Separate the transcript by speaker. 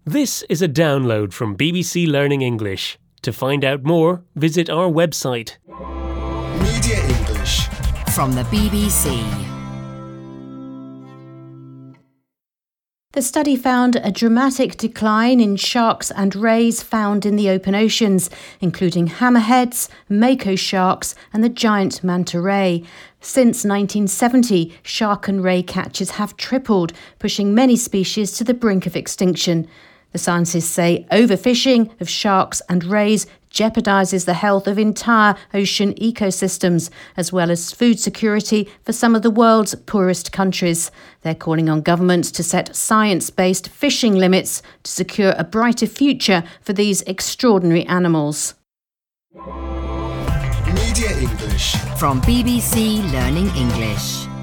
Speaker 1: This is a download from BBC Learning English. To find out more, visit our website.
Speaker 2: Media English
Speaker 3: from the BBC.
Speaker 4: The study found a dramatic decline in sharks and rays found in the open oceans, including hammerheads, mako sharks and the giant manta ray. Since 1970, shark and ray catches have tripled, pushing many species to the brink of extinction. The scientists say overfishing of sharks and rays jeopardises the health of entire ocean ecosystems, as well as food security for some of the world's poorest countries. They're calling on governments to set science-based fishing limits to secure a brighter future for these extraordinary animals.
Speaker 2: Media English
Speaker 3: from BBC Learning English.